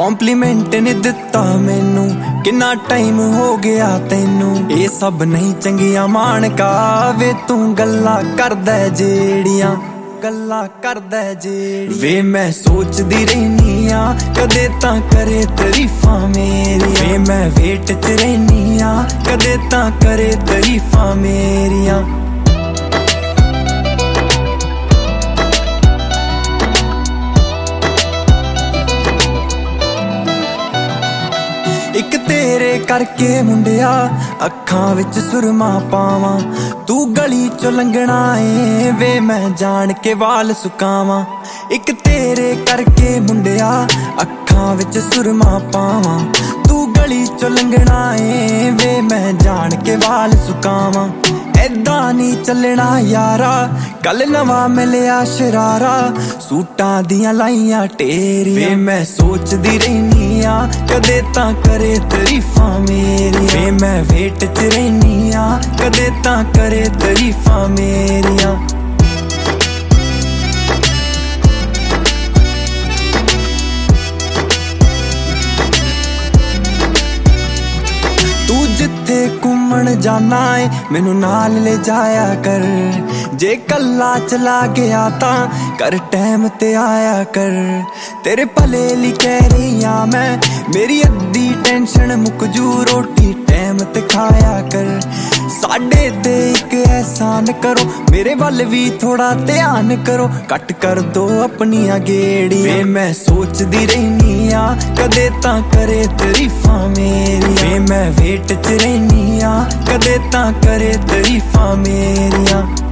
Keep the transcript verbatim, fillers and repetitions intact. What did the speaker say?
Complement ने दिता मैनू, किन्ना टाइम हो गया तैनू। ये सब नहीं चंगिया मानका वे तू गल्ला करदा जेड़ियां गल्ला करदा जेड़ी। वे मैं सोचदी रहनी आ कदे तां करे तरीफां मेरी। वे मैं वेट च रहनी आ कदे तां करे तरीफां मेरियां। एक तेरे करके मुंडिया अखां विच सुरमा पावां, तू गली चो लंघना ए वे मैं जान के वाल सुकावां। एक तेरे करके मुंडिया अखां विच सुरमा पावां, तू गली चो लंघना ए वे मैं जान के वाल सुकावां। ऐदा नहीं चलना यारा कल नवा मिलिया शरारा, सूटां दियां लाइयां ढेरी। वे मैं सोचदी रहनी आ कदे तां करे तरीफां मेरी। वे मैं वेट च रहनी आ कदे तां करे तरीफां मेरियां। तू जिथे घूमन जाना है मैनू नाल ले जाया कर, जे कल्ला चला गया तां कर टाइम ते आया कर। तेरे भले ली कह रही हाँ मैं, मेरी अद्धी टेंशन मुक जू रोटी टाइम ते खाया कर। साडे ते एक एहसान करो मेरे वल भी थोड़ा ध्यान करो, कट कर दो अपनियां गेड़ी। वे मैं सोचदी रहनी आ कदे तां करे तरीफां मेरी। वे मैं वेट च रहनी आ कदे तां करे तरीफां मेरियां।